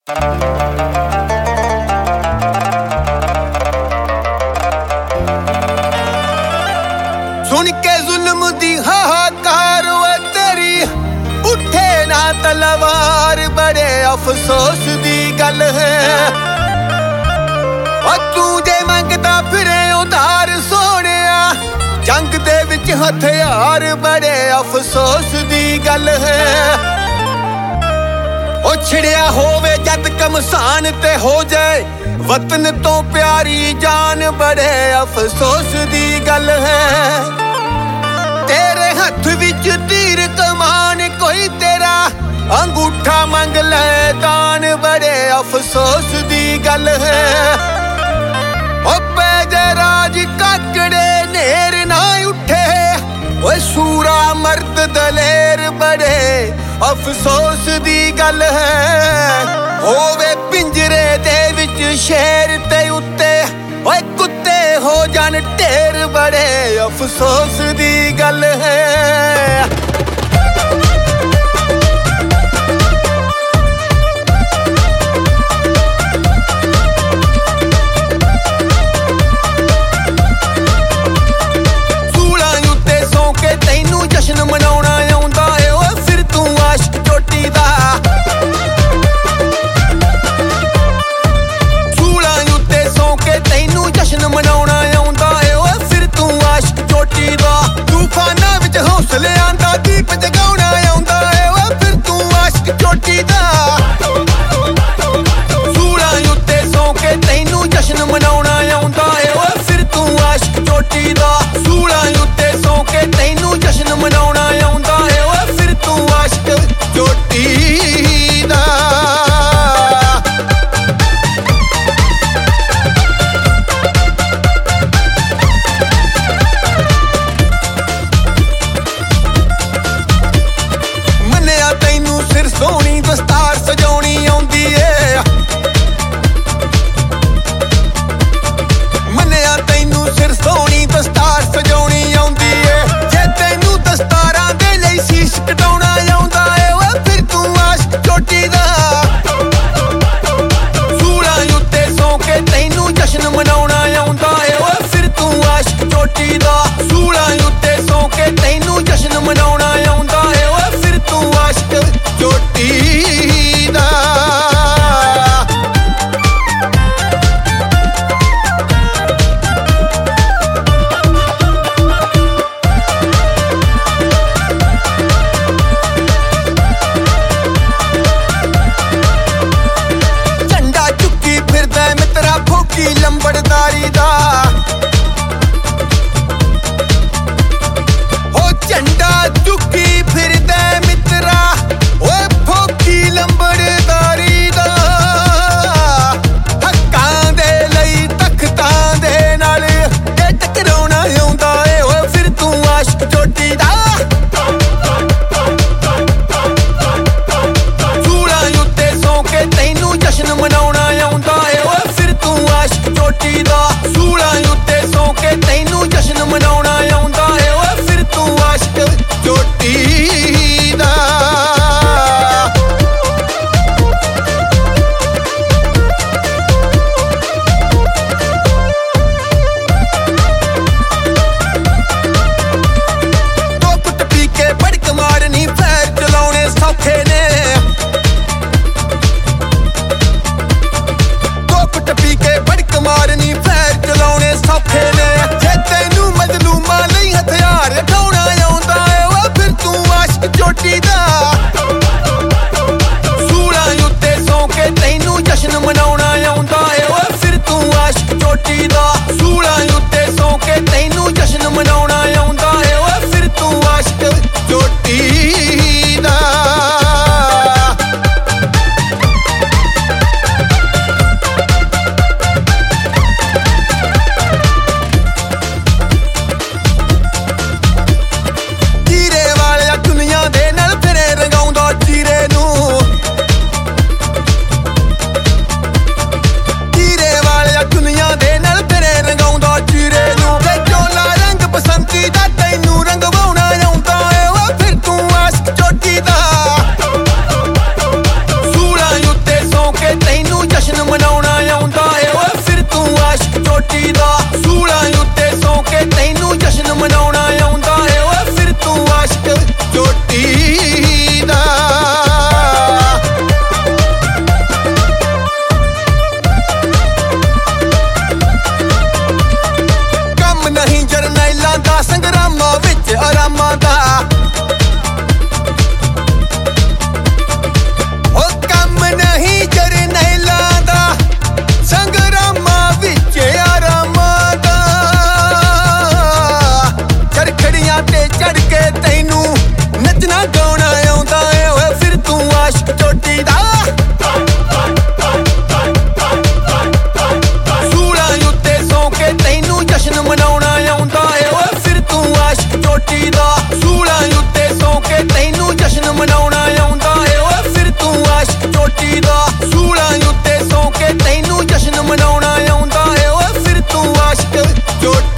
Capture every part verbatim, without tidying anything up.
सुन के जुल्म दी हाहाकार वे तेरी उठे ना तलवार बड़े अफसोस दी गल है। तू जे मंगदा फिरे उधार सोनिया जंग दे विच हथियार बड़े अफसोस दी गल है। ओ छिड़िया होवे जद कमसान ते हो जाए वतन तो प्यारी जान बड़े अफसोस दी गल है। तेरे हथ विच तीर कमान कोई तेरा अंगूठा मंग ले दान बड़े अफसोस दी गल है। ओ पैजे राज काकड़े नेर ना उठे ओ सूरा मर्द दलेर बड़े अफसोस दी गल है। होवे पिंजरे दे विच शेर ते उत्ते ओए कुत्ते हो जान ढेर बड़े अफसोस दी गल है। जश्न मनाउणा आउंदा ए ओ फिर तू आशिक चोटी दा। सूला उत्ते सौ के तैनू जश्न मनाउणा आउंदा ए ओ फिर तू आशिक चोटी दा। तूफाना विच हौसले आंदा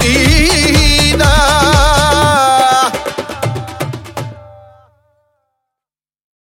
ਈ